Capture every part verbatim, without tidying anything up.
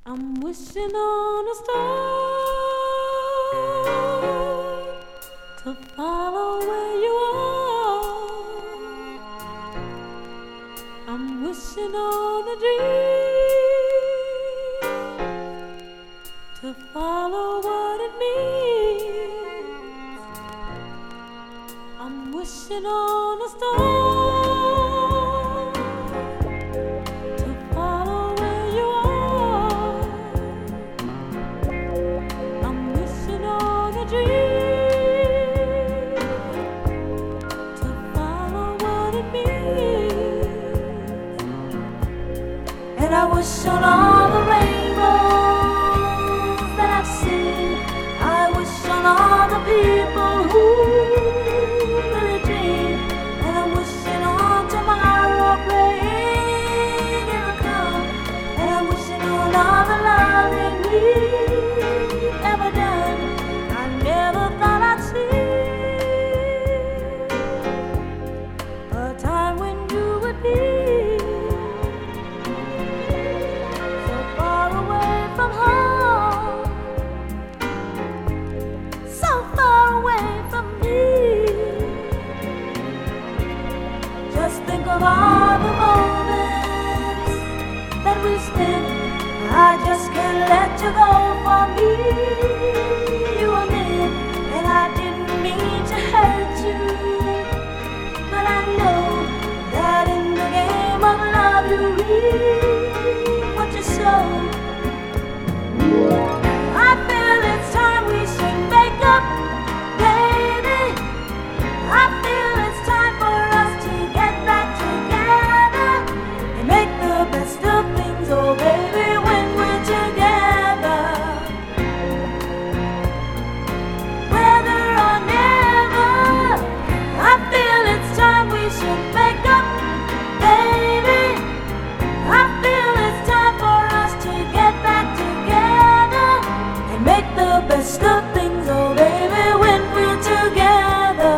I'm wishing on a star to follow where you are. I'm wishing on a dream to follow what it means. I'm wishing on a star I wish on all the rainbows that I've seen. I wish on all the people who really dream. And I'm wishing on tomorrow, praying it'll come. And I'm wishing on all the loving we've ever done. I never thought I'd see a time when you would be of all the moments that we spent. I just can't let you go. For me, you were meant, and I didn't mean to hurt you, but I know that in the game of love you reap what you sow. I feel it's time we should make up, baby. I feel it's time for us to get back together and make the best of things, oh baby, when we're together. Whether or never, I feel it's time we should make up, baby. I feel it's time for us to get back together and make the best of things, oh baby, when we're together.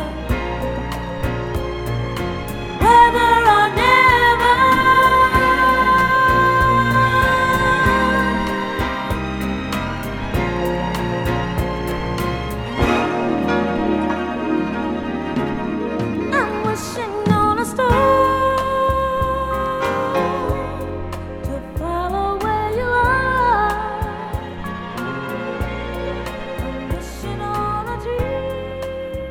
Whether or never, I'm wishing on a star to follow where you are. I'm wishing on a dream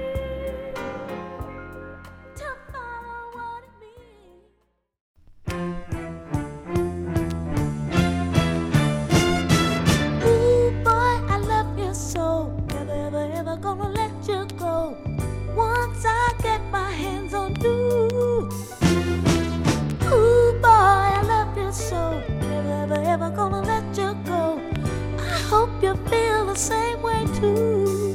to follow what it means. Ooh, boy, I love you so. Never, ever, ever gonna let you go. Once I get my hands on you. Ooh, boy, I love you so. Never, ever, ever gonna let you go. I hope you feel the same way too.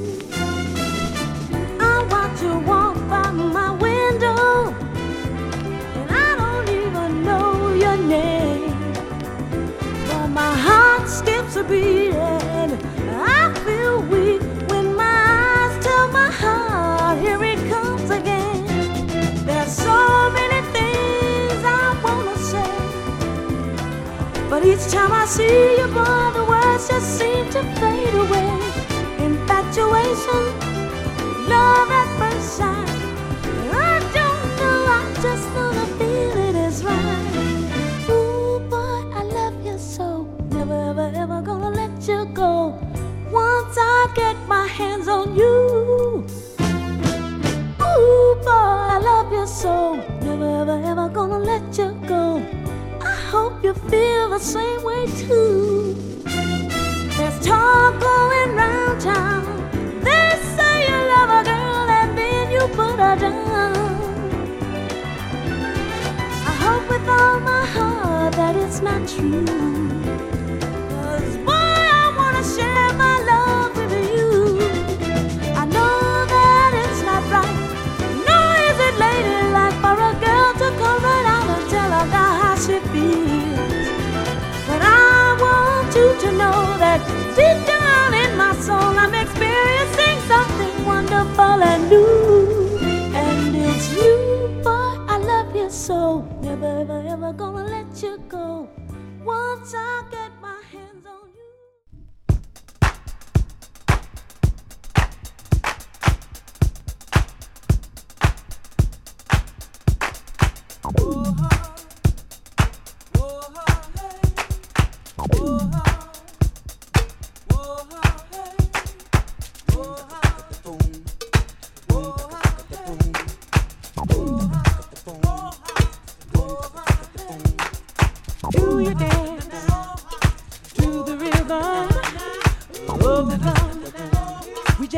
I watch you walk by my window, and I don't even know your name, but my heart skips a beat and I feel weak when my eyes tell my heart, here it comes again. There's so many things I wanna say, but each time I see you, boy, the words just seem to fade away. Infatuation, love at first sight. I don't know, I just know the feeling is right. Ooh, boy, I love you so. Never, ever, ever gonna let you go. Once I get my hands on you. Ooh, boy, I love you so. Never, ever, ever gonna let you go. I hope you feel the same way too. There's talk going round town. They say you love a girl and then you put her down. I hope with all my heart that it's not true. 'Cause boy, I wanna share my love with you. I know that it's not right, nor is it ladylike for a girl to come right out and tell a guy how she feels. But I want you to know that deep down in my soul I'm experiencing something wonderful and new. And it's you, boy, I love you so. Never, ever, ever gonna let you go. Once I get my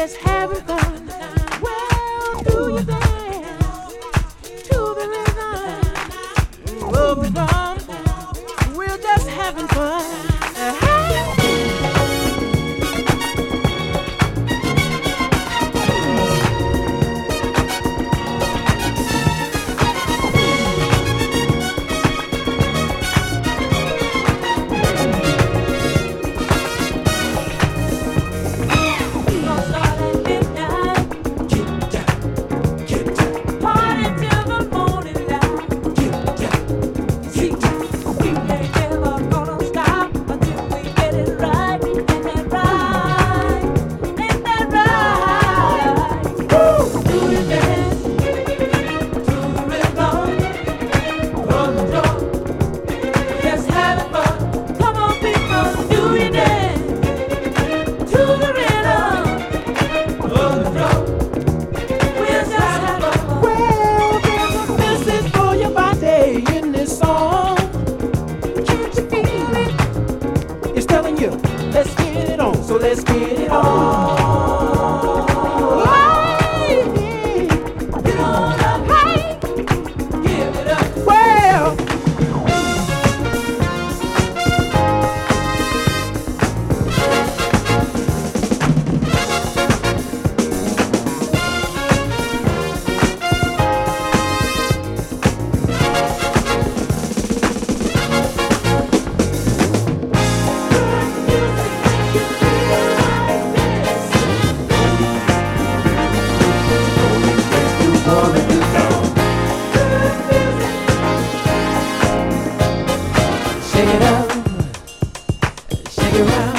just having fun. Well, do you dance to the rhythm of the drum? We're just having fun. Let's get it on, so let's get it on. Hey, get on up, hey, give it up. Well, shake it up, shake it around.